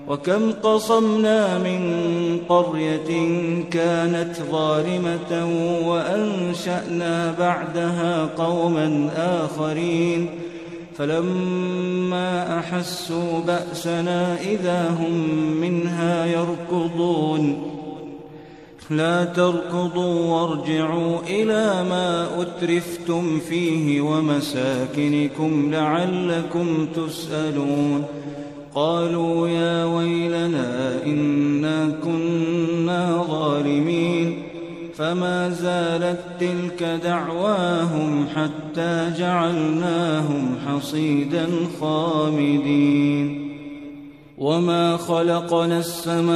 وكم قصمنا من قرية كانت ظالمة وأنشأنا بعدها قوما آخرين فلما أحسوا بأسنا إذا هم منها يركضون لا تركضوا وارجعوا إلى ما أترفتم فيه ومساكنكم لعلكم تسألون قالوا يا ويلنا إنا كنا ظالمين فما زالت تلك دعواهم حتى جعلناهم حصيدا خامدين وما خلقنا السماء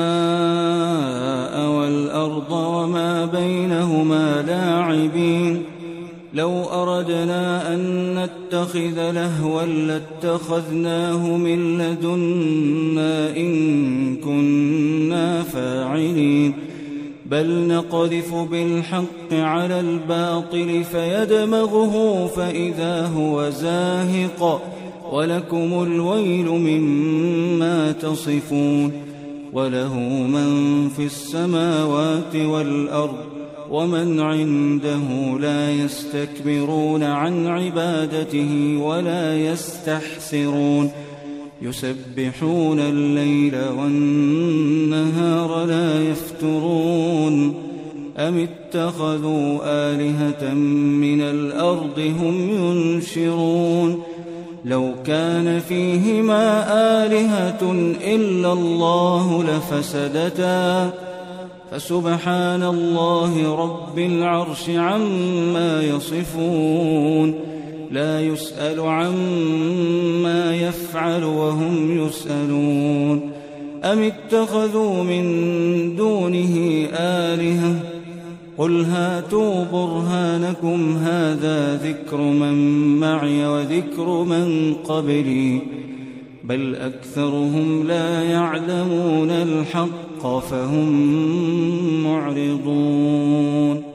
والأرض وما بينهما لاعبين لو أردنا أن نتخذ لهوا لاتخذناه من لدنا إن كنا فاعلين بل نقذف بالحق على الباطل فيدمغه فإذا هو زاهق ولكم الويل مما تصفون وله من في السماوات والأرض ومن عنده لا يستكبرون عن عبادته ولا يستحسرون يسبحون الليل والنهار لا يفترون أم اتخذوا آلهة من الأرض هم ينشرون لو كان فيهما آلهة إلا الله لفسدتا فسبحان الله رب العرش عما يصفون لا يسأل عما يفعل وهم يسألون أم اتخذوا من دونه آلهة قل هاتوا برهانكم هذا ذكر من معي وذكر من قبلي بل أكثرهم لا يعلمون الحق فهم معرضون